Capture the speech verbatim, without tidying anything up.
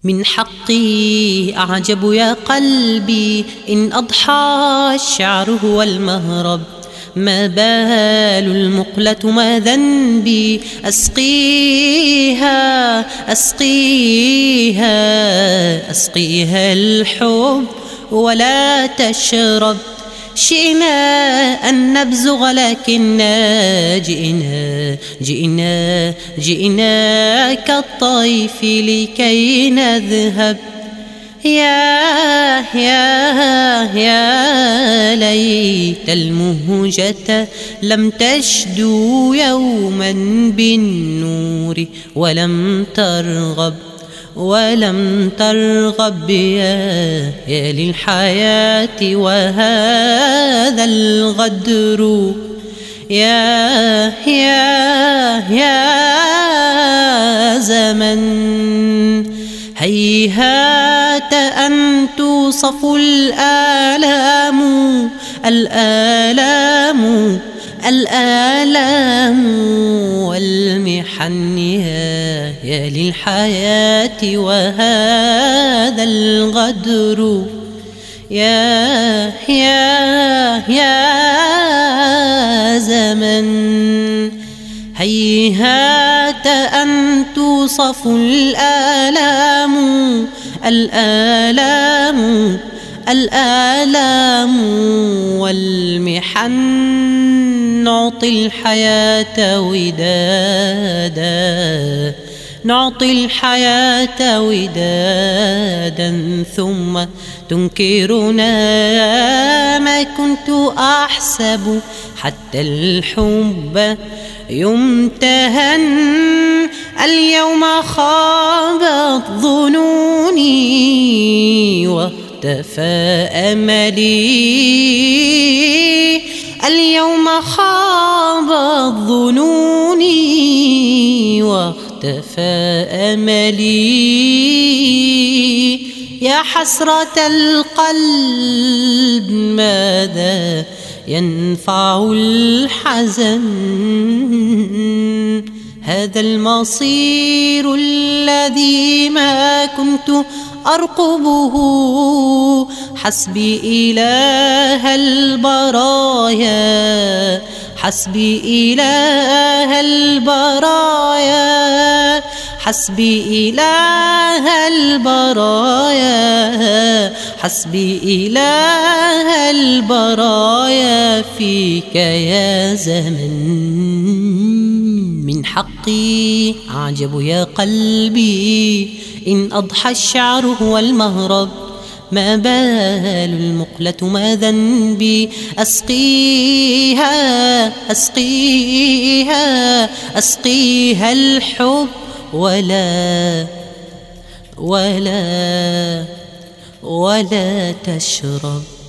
من حقي أعجب يا قلبي إن أضحى الشعر هو المهرب. ما بال المقلة ما ذنبي أسقيها أسقيها أسقيها الحب ولا تشرب. شئنا أن نبزغ لكننا جئنا جئنا جئنا كالطيف لكي نذهب. يا يا يا ليت المهجة لم تشدو يوما بالنور ولم ترغب ولم ترغب. يا, يا للحياة وهذا الغدر. يا يا يا زمن هيهات أن توصف الآلام الآلام الآلام والمحن. يا, يا للحياة وهذا الغدر. يا يا يا زمن هيهات أن توصف الآلام الآلام الآلام والمحن. نعطي الحياة ودادا نعطي الحياة ودادا ثم تنكرنا ما كنت أحسب حتى الحب يمتهن. اليوم خابت ظنوني واختفى أملي. اليوم خابت ظنوني واختفى أملي. يا حسرة القلب ماذا ينفع الحزن. هذا المصير الذي ما كنت أرقبه. حسبي إله البرايا حسبي إله البرايا حسبي إله البرايا حسبي إله البرايا فيك يا زمن. من حقي أعجب يا قلبي إن أضحى الشعر هو المهرب. ما بال المقلة ما ذنبي أسقيها أسقيها أسقيها الحب ولا ولا ولا تشرب.